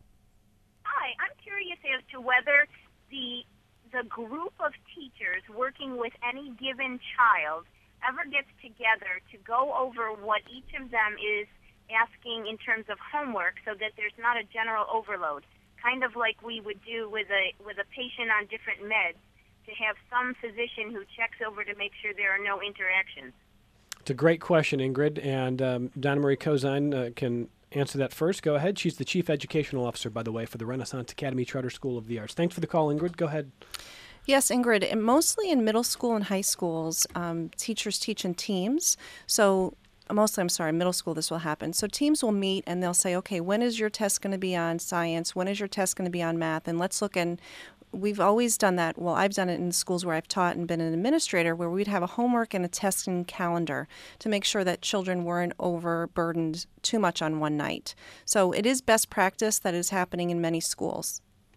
[SPEAKER 6] Hi, I'm curious as to whether the the group of teachers working with any given child ever gets together to go over what each of them is asking in terms of homework so that there's not a general overload, kind of like we would do with a with a patient on different meds, to have some physician who checks over to make sure there are no interactions.
[SPEAKER 1] It's a great question, Ingrid, and um, Donna Marie Kozine uh, can answer that first. Go ahead. She's the Chief Educational Officer, by the way, for the Renaissance Academy Charter School of the Arts. Thanks for the call, Ingrid. Go ahead.
[SPEAKER 2] Yes, Ingrid. And mostly in middle school and high schools, um, teachers teach in teams. So mostly, I'm sorry, middle school this will happen. So teams will meet and they'll say, okay, when is your test going to be on science? When is your test going to be on math? And let's look and we've always done that. Well, I've done it in schools where I've taught and been an administrator where we'd have a homework and a testing calendar to make sure that children weren't overburdened too much on one night. So it is best practice that is happening in many schools.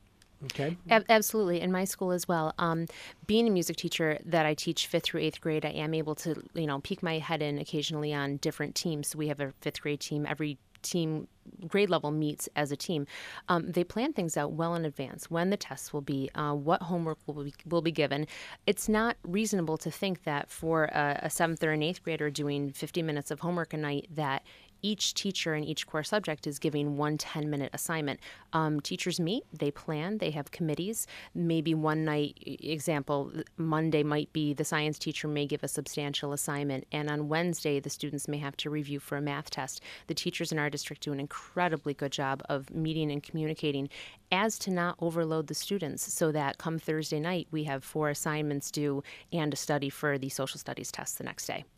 [SPEAKER 1] Okay.
[SPEAKER 3] Ab- absolutely. In my school as well. Um, being a music teacher that I teach fifth through eighth grade, I am able to, you know, peek my head in occasionally on different teams. So we have a fifth grade team. Every team grade level meets as a team. Um, they plan things out well in advance, when the tests will be, uh, what homework will be, will be given. It's not reasonable to think that for a, a seventh or an eighth grader doing fifty minutes of homework a night that each teacher in each core subject is giving one ten-minute assignment. Um, teachers meet, they plan, they have committees. Maybe one night, example, Monday might be the science teacher may give a substantial assignment, and on Wednesday, the students may have to review for a math test. The teachers in our district do an incredibly good job of meeting and communicating as to not overload the students so that come Thursday night, we have four assignments due and a study for the social studies test the next day.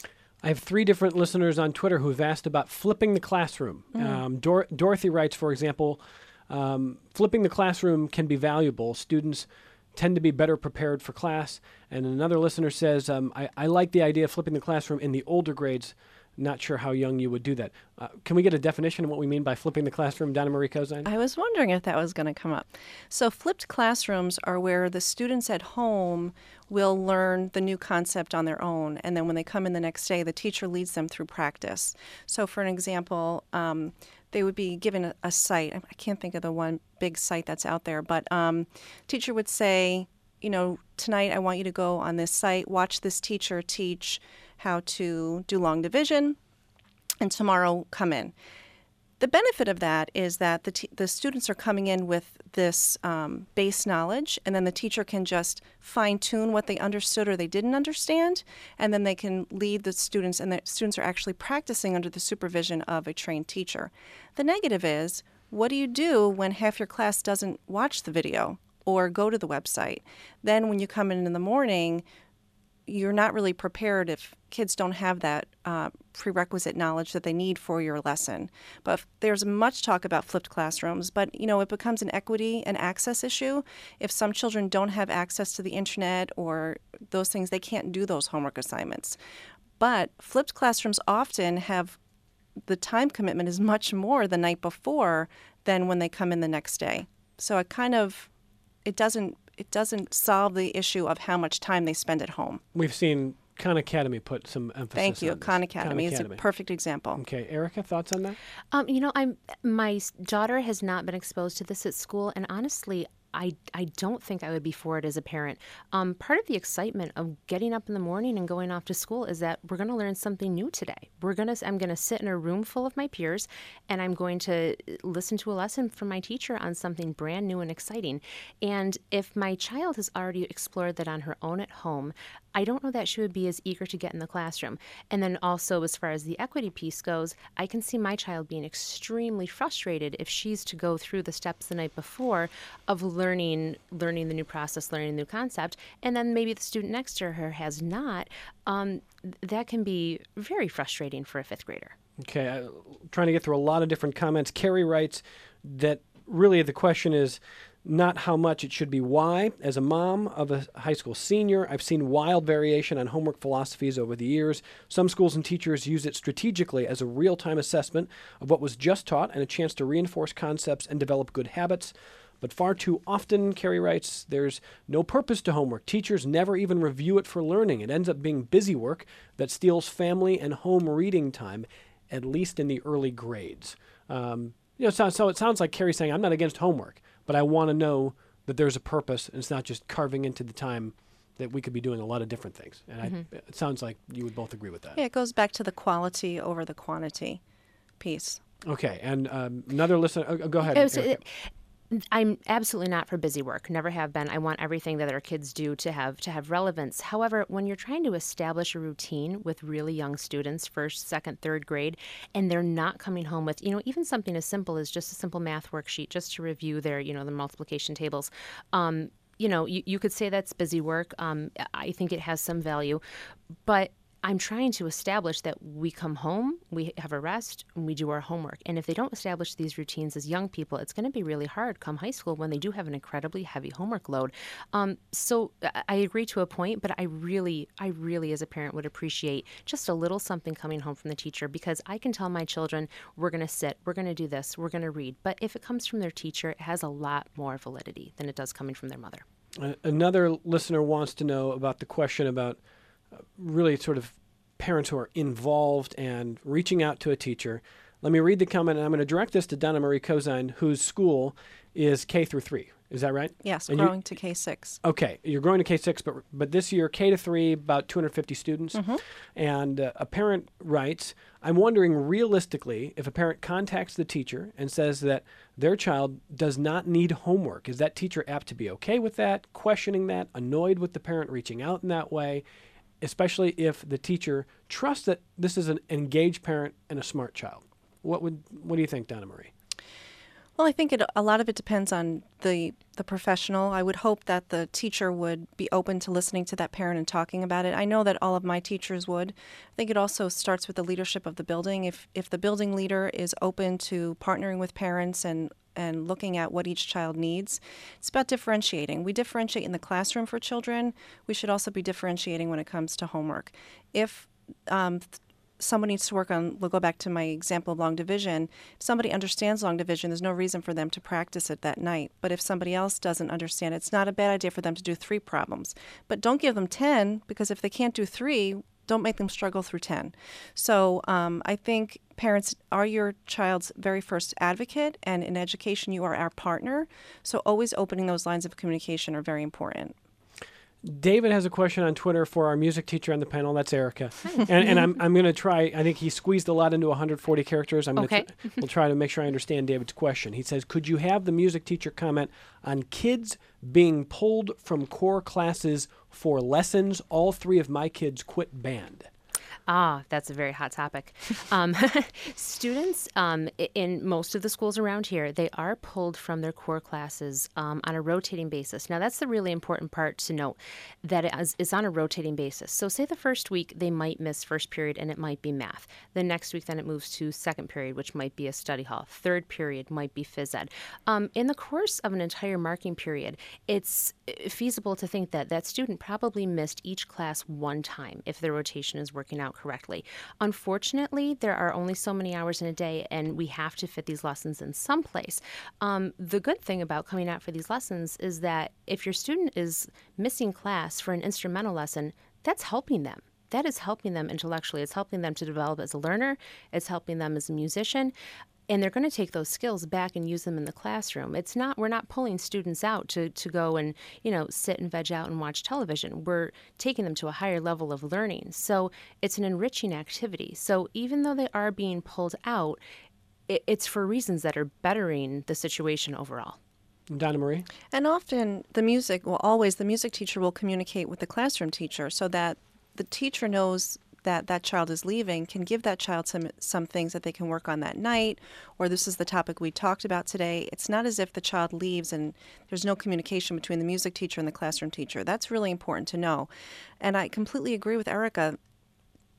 [SPEAKER 1] I have three different listeners on Twitter who've asked about flipping the classroom. Mm. Um, Dor- Dorothy writes, for example, um, flipping the classroom can be valuable. Students tend to be better prepared for class. And another listener says, um, I, I like the idea of flipping the classroom in the older grades. Not sure how young you would do that. Uh, can we get a definition of what we mean by flipping the classroom, Donna Marie Kozine?
[SPEAKER 2] I was wondering if that was going to come up. So flipped classrooms are where the students at home will learn the new concept on their own, and then when they come in the next day, the teacher leads them through practice. So for an example, um, they would be given a, a site. I can't think of the one big site that's out there, but um, teacher would say, you know, tonight I want you to go on this site, watch this teacher teach how to do long division, and tomorrow come in. The benefit of that is that the, t- the students are coming in with this um, base knowledge, and then the teacher can just fine-tune what they understood or they didn't understand, and then they can lead the students, and the students are actually practicing under the supervision of a trained teacher. The negative is, what do you do when half your class doesn't watch the video or go to the website? Then when you come in in the morning, you're not really prepared if kids don't have that uh, prerequisite knowledge that they need for your lesson. But there's much talk about flipped classrooms, but you know, it becomes an equity and access issue. If some children don't have access to the internet or those things, they can't do those homework assignments. But flipped classrooms often have the time commitment is much more the night before than when they come in the next day. So it kind of, it doesn't It doesn't solve the issue of how much time they spend at home.
[SPEAKER 1] We've seen Khan Academy put some emphasis
[SPEAKER 2] Thank you.
[SPEAKER 1] on this.
[SPEAKER 2] Khan Academy
[SPEAKER 1] Khan
[SPEAKER 2] is
[SPEAKER 1] Academy.
[SPEAKER 2] a perfect example.
[SPEAKER 1] Okay, Erica, thoughts on that?
[SPEAKER 3] Um, you know, I'm my daughter has not been exposed to this at school, and honestly, I, I don't think I would be for it as a parent. Um, part of the excitement of getting up in the morning and going off to school is that we're going to learn something new today. We're gonna I'm going to sit in a room full of my peers, and I'm going to listen to a lesson from my teacher on something brand new and exciting. And if my child has already explored that on her own at home, I don't know that she would be as eager to get in the classroom. And then also, as far as the equity piece goes, I can see my child being extremely frustrated if she's to go through the steps the night before of learning learning the new process, learning the new concept, and then maybe the student next to her has not. Um, that can be very frustrating for a fifth grader.
[SPEAKER 1] Okay, uh, trying to get through a lot of different comments. Carrie writes that really the question is not how much, it should be why. As a mom of a high school senior, I've seen wild variation on homework philosophies over the years. Some schools and teachers use it strategically as a real-time assessment of what was just taught and a chance to reinforce concepts and develop good habits. But far too often, Carrie writes, there's no purpose to homework. Teachers never even review it for learning. It ends up being busy work that steals family and home reading time, at least in the early grades. Um, you know, so, so it sounds like Carrie's saying, I'm not against homework, but I want to know that there's a purpose and it's not just carving into the time that we could be doing a lot of different things. And mm-hmm. I, it sounds like you would both agree with that.
[SPEAKER 2] Yeah, it goes back to the quality over the quantity piece.
[SPEAKER 1] Okay, and um, another listener, uh, go ahead.
[SPEAKER 3] Oh, so it, I'm absolutely not for busy work. Never have been. I want everything that our kids do to have to have relevance. However, when you're trying to establish a routine with really young students, first, second, third grade, and they're not coming home with, you know, even something as simple as just a simple math worksheet, just to review their, you know, the multiplication tables. Um, you know, you, you could say that's busy work. Um, I think it has some value, but I'm trying to establish that we come home, we have a rest, and we do our homework. And if they don't establish these routines as young people, it's going to be really hard come high school when they do have an incredibly heavy homework load. Um, so I agree to a point, but I really, I really as a parent would appreciate just a little something coming home from the teacher, because I can tell my children, we're going to sit, we're going to do this, we're going to read. But if it comes from their teacher, it has a lot more validity than it does coming from their mother.
[SPEAKER 1] Uh, another listener wants to know about the question about uh, really sort of parents who are involved and reaching out to a teacher. Let me read the comment, and I'm going to direct this to Donna Marie Kozine, whose school is K through three. Is that right?
[SPEAKER 2] Yes,
[SPEAKER 1] and
[SPEAKER 2] growing
[SPEAKER 1] you,
[SPEAKER 2] to K six.
[SPEAKER 1] Okay, you're growing to K six, but but this year K to three, about two hundred fifty students. Mm-hmm. And uh, a parent writes, I'm wondering realistically if a parent contacts the teacher and says that their child does not need homework, is that teacher apt to be okay with that, questioning that, annoyed with the parent reaching out in that way, especially if the teacher trusts that this is an engaged parent and a smart child? What would what do you think, Donna Marie?
[SPEAKER 2] Well, I think it, a lot of it depends on the the professional. I would hope that the teacher would be open to listening to that parent and talking about it. I know that all of my teachers would. I think it also starts with the leadership of the building. If if the building leader is open to partnering with parents and and looking at what each child needs, it's about differentiating. We differentiate in the classroom for children. We should also be differentiating when it comes to homework. If um, someone needs to work on, we'll go back to my example of long division. If somebody understands long division, there's no reason for them to practice it that night. But if somebody else doesn't understand, it's not a bad idea for them to do three problems. But don't give them ten, because if they can't do three, don't make them struggle through ten. So um, I think parents are your child's very first advocate, and in education, you are our partner. So always opening those lines of communication are very important.
[SPEAKER 1] David has a question on Twitter for our music teacher on the panel. That's Erica. and and I'm I'm going to try, I think he squeezed a lot into one hundred forty characters. I'm gonna
[SPEAKER 3] okay.
[SPEAKER 1] tr- we'll try to make sure I understand David's question. He says, could you have the music teacher comment on kids being pulled from core classes for lessons? All three of my kids quit band.
[SPEAKER 3] Ah, that's a very hot topic. Um, students um, in most of the schools around here, they are pulled from their core classes um, on a rotating basis. Now, that's the really important part to note, that it is, it's on a rotating basis. So say the first week they might miss first period and it might be math. The next week then it moves to second period, which might be a study hall. Third period might be phys ed. Um, in the course of an entire marking period, it's feasible to think that that student probably missed each class one time if their rotation is working out correctly. Unfortunately, there are only so many hours in a day, and we have to fit these lessons in some place. Um, the good thing about coming out for these lessons is that if your student is missing class for an instrumental lesson, that's helping them. That is helping them intellectually. It's helping them to develop as a learner. It's helping them as a musician. And they're going to take those skills back and use them in the classroom. It's not, we're not pulling students out to, to go and, you know, sit and veg out and watch television. We're taking them to a higher level of learning. So it's an enriching activity. So even though they are being pulled out, it, it's for reasons that are bettering the situation overall.
[SPEAKER 1] Donna Marie?
[SPEAKER 2] And often the music, well, always the music teacher will communicate with the classroom teacher so that the teacher knows that that child is leaving, can give that child some some things that they can work on that night, or this is the topic we talked about today. It's not as if the child leaves and there's no communication between the music teacher and the classroom teacher. That's really important to know. And I completely agree with Erica.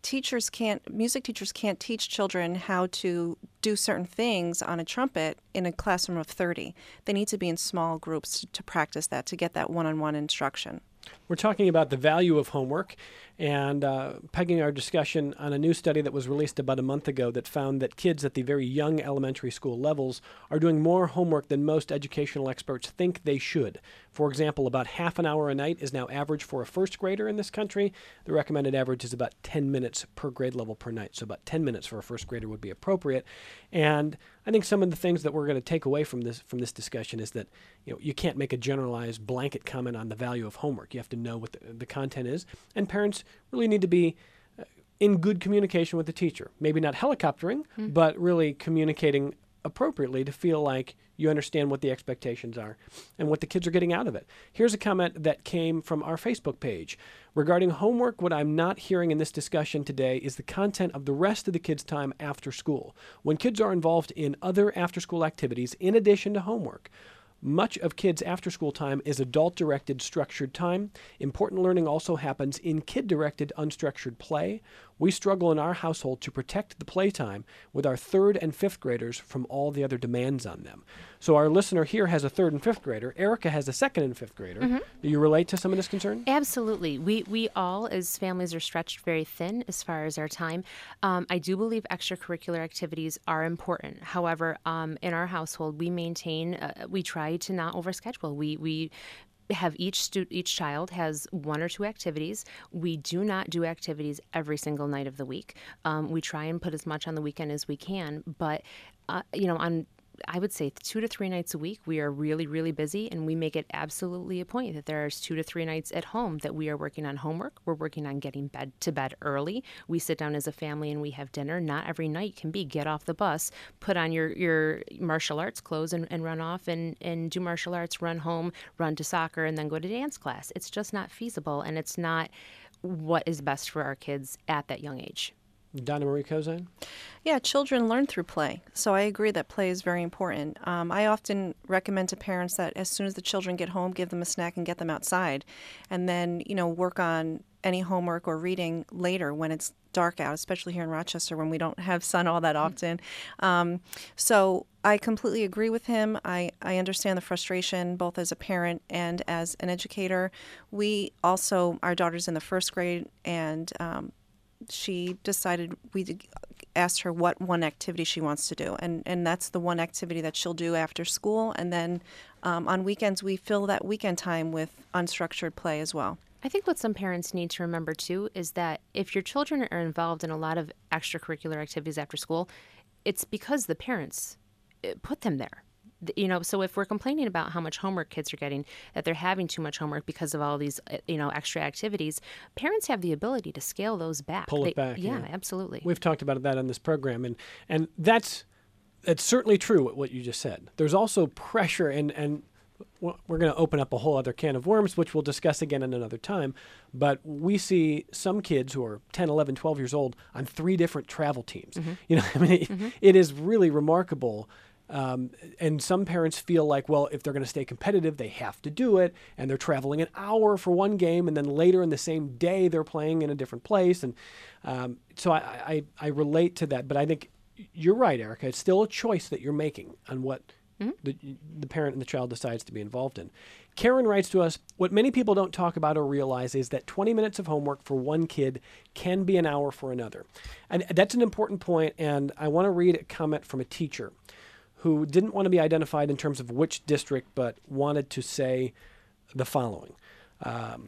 [SPEAKER 2] teachers can't, music teachers can't teach children how to do certain things on a trumpet in a classroom of thirty. They need to be in small groups to, to practice that, to get that one-on-one instruction.
[SPEAKER 1] We're talking about the value of homework and uh, pegging our discussion on a new study that was released about a month ago that found that kids at the very young elementary school levels are doing more homework than most educational experts think they should. For example, about half an hour a night is now average for a first grader in this country. The recommended average is about ten minutes per grade level per night, so about ten minutes for a first grader would be appropriate. And I think some of the things that we're going to take away from this from this discussion is that you know you can't make a generalized blanket comment on the value of homework. You have to know what the, the content is, and parents really need to be uh, in good communication with the teacher. Maybe not helicoptering, mm-hmm. but really communicating appropriately to feel like you understand what the expectations are and what the kids are getting out of it. Here's a comment that came from our Facebook page. Regarding homework, what I'm not hearing in this discussion today is the content of the rest of the kids' time after school. When kids are involved in other after-school activities in addition to homework, much of kids' after-school time is adult-directed structured time. Important learning also happens in kid-directed unstructured play. We struggle in our household to protect the playtime with our third and fifth graders from all the other demands on them. So our listener here has a third and fifth grader. Erica has a second and fifth grader. Mm-hmm. Do you relate to some of this concern?
[SPEAKER 3] Absolutely. We we all, as families, are stretched very thin as far as our time. Um, I do believe extracurricular activities are important. However, um, in our household, we maintain, uh, we try to not overschedule. We we have each stu- each child has one or two activities. We do not do activities every single night of the week. Um, we try and put as much on the weekend as we can, but uh, you know, on I would say two to three nights a week, we are really, really busy, and we make it absolutely a point that there's two to three nights at home that we are working on homework. We're working on getting bed to bed early. We sit down as a family and we have dinner. Not every night can be get off the bus, put on your, your martial arts clothes and, and run off and, and do martial arts, run home, run to soccer, and then go to dance class. It's just not feasible, and it's not what is best for our kids at that young age.
[SPEAKER 1] Donna Marie Kozine?
[SPEAKER 2] Yeah, children learn through play. So I agree that play is very important. Um, I often recommend to parents that as soon as the children get home, give them a snack and get them outside. And then, you know, work on any homework or reading later when it's dark out, especially here in Rochester when we don't have sun all that often. Um, so I completely agree with him. I, I understand the frustration both as a parent and as an educator. We also, our daughter's in the first grade, and um, she decided, we asked her what one activity she wants to do, and, and that's the one activity that she'll do after school. And then um, on weekends, we fill that weekend time with unstructured play as well.
[SPEAKER 3] I think what some parents need to remember, too, is that if your children are involved in a lot of extracurricular activities after school, it's because the parents put them there. You know, so if we're complaining about how much homework kids are getting, that they're having too much homework because of all these, you know, extra activities, parents have the ability to scale those back.
[SPEAKER 1] Pull it
[SPEAKER 3] they,
[SPEAKER 1] back.
[SPEAKER 3] Yeah,
[SPEAKER 1] yeah,
[SPEAKER 3] absolutely.
[SPEAKER 1] We've talked about that on this program, and and that's that's certainly true, what you just said. There's also pressure, and, and we're going to open up a whole other can of worms, which we'll discuss again in another time. But we see some kids who are ten, eleven, twelve years old on three different travel teams. Mm-hmm. You know, I mean, it, mm-hmm. it is really remarkable. Um, and some parents feel like, well, if they're going to stay competitive, they have to do it. And they're traveling an hour for one game, and then later in the same day, they're playing in a different place. And um, so I, I, I relate to that. But I think you're right, Erica. It's still a choice that you're making on what mm-hmm. the, the parent and the child decides to be involved in. Karen writes to us, what many people don't talk about or realize is that twenty minutes of homework for one kid can be an hour for another. And that's an important point, and I want to read a comment from a teacher who didn't want to be identified in terms of which district, but wanted to say the following. Um,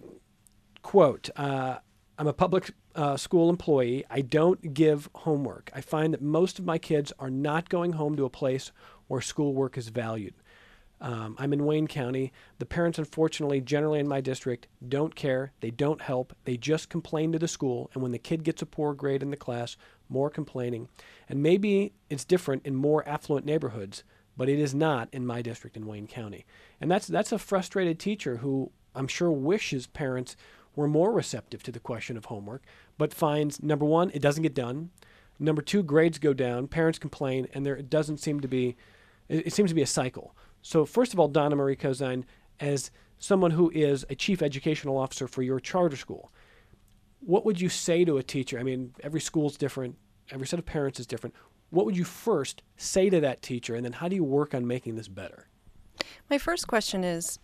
[SPEAKER 1] quote, uh, I'm a public uh, school employee. I don't give homework. I find that most of my kids are not going home to a place where schoolwork is valued. Um, I'm in Wayne County. The parents, unfortunately, generally in my district, don't care. They don't help. They just complain to the school. And when the kid gets a poor grade in the class, more complaining. And maybe it's different in more affluent neighborhoods, but it is not in my district in Wayne County. And that's that's a frustrated teacher who I'm sure wishes parents were more receptive to the question of homework, but finds, number one, it doesn't get done. Number two, grades go down, parents complain, and there it doesn't seem to be, it, it seems to be a cycle. So first of all, Donna Marie Kozine, as someone who is a chief educational officer for your charter school, what would you say to a teacher? I mean, every school's different. Every set of parents is different. What would you first say to that teacher, and then how do you work on making this better?
[SPEAKER 2] My first question is,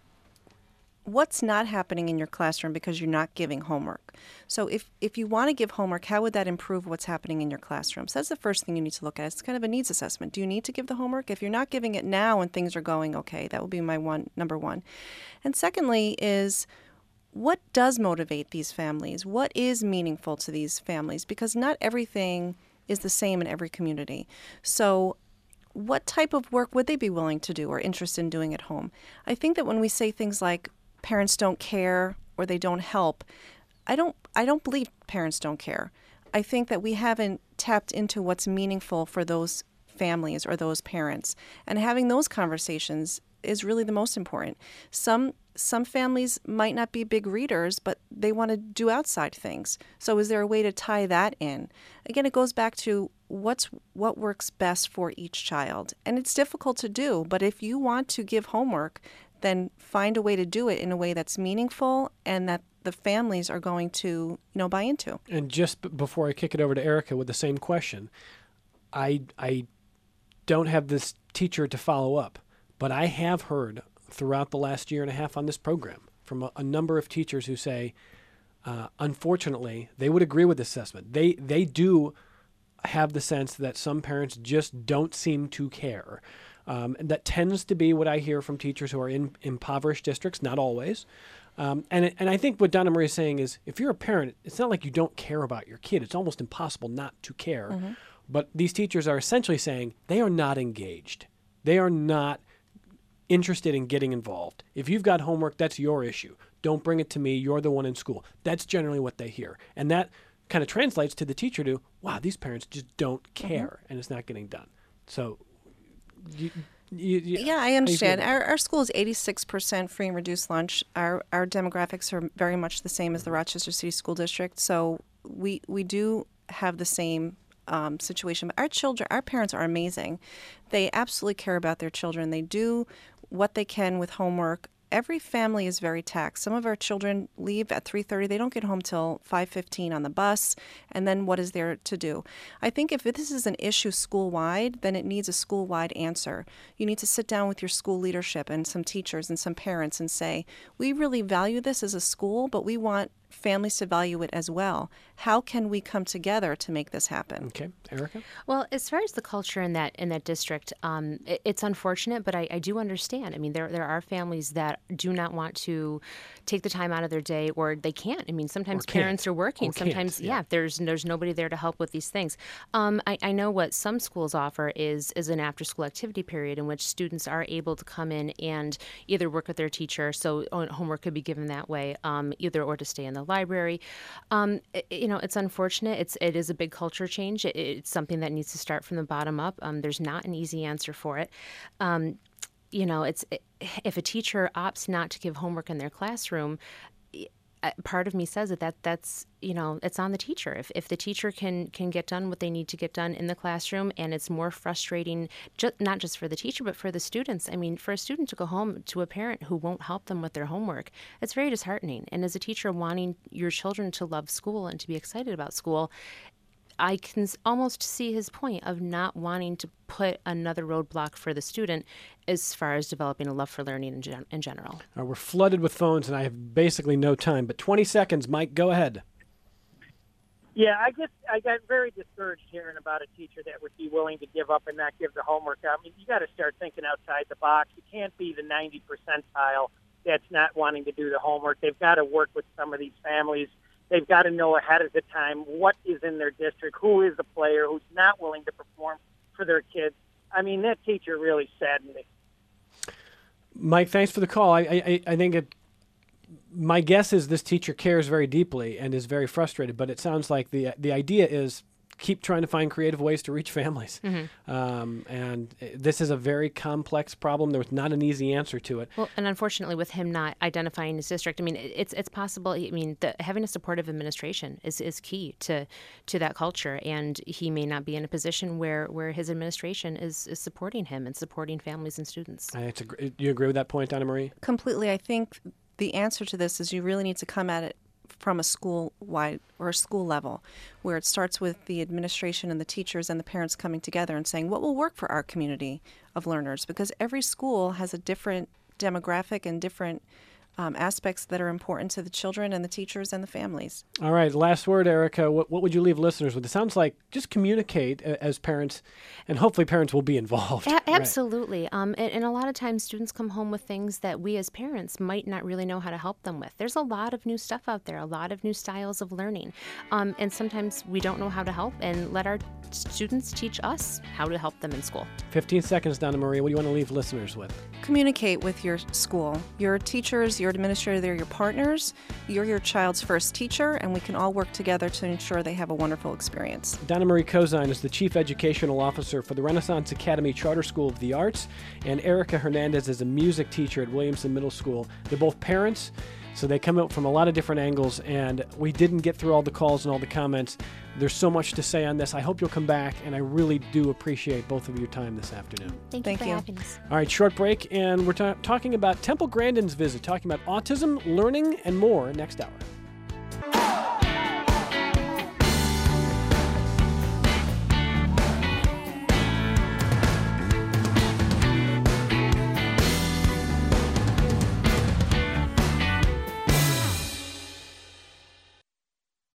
[SPEAKER 2] what's not happening in your classroom because you're not giving homework? So if, if you want to give homework, how would that improve what's happening in your classroom? So that's the first thing you need to look at. It's kind of a needs assessment. Do you need to give the homework? If you're not giving it now and things are going okay, that would be my one number one. And secondly is, what does motivate these families? What is meaningful to these families? Because not everything is the same in every community. So what type of work would they be willing to do or interested in doing at home? I think that when we say things like parents don't care or they don't help, I don't I don't believe parents don't care. I think that we haven't tapped into what's meaningful for those families or those parents. And having those conversations is really the most important. Some some families might not be big readers, but they want to do outside things. So is there a way to tie that in? Again, it goes back to what's what works best for each child. And it's difficult to do, but if you want to give homework, then find a way to do it in a way that's meaningful and that the families are going to, you know, buy into.
[SPEAKER 1] And just b- before I kick it over to Erica with the same question, I I don't have this teacher to follow up, but I have heard throughout the last year and a half on this program from a, a number of teachers who say, uh, unfortunately, they would agree with this assessment. They they do have the sense that some parents just don't seem to care. Um, and that tends to be what I hear from teachers who are in impoverished districts, not always. Um, and and I think what Donna Marie is saying is, if you're a parent, it's not like you don't care about your kid. It's almost impossible not to care. Mm-hmm. But these teachers are essentially saying they are not engaged. They are not interested in getting involved. If you've got homework, that's your issue. Don't bring it to me. You're the one in school. That's generally what they hear. And that kind of translates to the teacher to, wow, these parents just don't care, mm-hmm. and it's not getting done. So, you, you, you,
[SPEAKER 2] yeah, I understand. Our, our school is eighty-six percent free and reduced lunch. Our our demographics are very much the same as the Rochester City School District. So we we do have the same um, situation. But our children, our parents are amazing. They absolutely care about their children. They do what they can with homework. Every family is very taxed. Some of our children leave at three thirty. They don't get home till five fifteen on the bus. And then what is there to do? I think if this is an issue school-wide, then it needs a school-wide answer. You need to sit down with your school leadership and some teachers and some parents and say, we really value this as a school, but we want families to value it as well. How can we come together to make this happen?
[SPEAKER 1] Okay, Erica?
[SPEAKER 3] Well, as far as the culture in that in that district, um, it, it's unfortunate, but I, I do understand. I mean, there there are families that do not want to take the time out of their day, or they can't. I mean, sometimes parents are working.
[SPEAKER 1] Or
[SPEAKER 3] sometimes,
[SPEAKER 1] yeah.
[SPEAKER 3] yeah, there's there's nobody there to help with these things. Um, I, I know what some schools offer is is an after-school activity period in which students are able to come in and either work with their teacher, so homework could be given that way, um, either or to stay in the library. Um, it, you know, it's unfortunate. It's it is a big culture change. It, it's something that needs to start from the bottom up. Um, there's not an easy answer for it. Um, you know, it's if a teacher opts not to give homework in their classroom, part of me says that, that that's, you know, it's on the teacher. If if the teacher can can get done what they need to get done in the classroom, and it's more frustrating, ju- not just for the teacher, but for the students. I mean, for a student to go home to a parent who won't help them with their homework, it's very disheartening. And as a teacher wanting your children to love school and to be excited about school, I can almost see his point of not wanting to put another roadblock for the student as far as developing a love for learning in, gen- in general.
[SPEAKER 1] Uh, we're flooded with phones, and I have basically no time, but twenty seconds. Mike, go ahead.
[SPEAKER 7] Yeah, I just I got very discouraged hearing about a teacher that would be willing to give up and not give the homework. I mean, you got to start thinking outside the box. You can't be the ninety percentile that's not wanting to do the homework. They've got to work with some of these families. They've got to know ahead of the time what is in their district, who is the player who's not willing to perform for their kids. I mean, that teacher really saddened me.
[SPEAKER 1] Mike, thanks for the call. I I, I think it, my guess is this teacher cares very deeply and is very frustrated, but it sounds like the the idea is keep trying to find creative ways to reach families. Mm-hmm. Um, and this is a very complex problem. There was not an easy answer to it.
[SPEAKER 3] Well, and unfortunately, with him not identifying his district, I mean, it's it's possible. I mean, the, having a supportive administration is, is key to to that culture, and he may not be in a position where, where his administration is, is supporting him and supporting families and students.
[SPEAKER 1] Uh, it's a, do you agree with that point, Donna Marie?
[SPEAKER 2] Completely. I think the answer to this is you really need to come at it from a school wide or a school level, where it starts with the administration and the teachers and the parents coming together and saying what will work for our community of learners, because every school has a different demographic and different Um, aspects that are important to the children and the teachers and the families.
[SPEAKER 1] All right, last word, Erica. What, what would you leave listeners with? It sounds like just communicate a, as parents, and hopefully parents will be involved.
[SPEAKER 3] A- absolutely. Right. Um, and, and a lot of times students come home with things that we as parents might not really know how to help them with. There's a lot of new stuff out there, a lot of new styles of learning. Um, and sometimes we don't know how to help, and let our students teach us how to help them in school.
[SPEAKER 1] fifteen seconds, Donna Maria. What do you want to leave listeners with?
[SPEAKER 2] Communicate with your school. Your teachers, your administrator, they're your partners. You're your child's first teacher, and we can all work together to ensure they have a wonderful experience.
[SPEAKER 1] Donna Marie Kozine is the Chief Educational Officer for the Renaissance Academy Charter School of the Arts, and Erica Hernandez is a music teacher at Williamson Middle School. They're both parents, so they come out from a lot of different angles, and we didn't get through all the calls and all the comments. There's so much to say on this. I hope you'll come back, and I really do appreciate both of your time this afternoon.
[SPEAKER 3] Thank,
[SPEAKER 2] Thank
[SPEAKER 3] you for
[SPEAKER 2] you.
[SPEAKER 3] having us.
[SPEAKER 1] All right, short break, and we're ta- talking about Temple Grandin's visit, talking about autism, learning, and more next hour.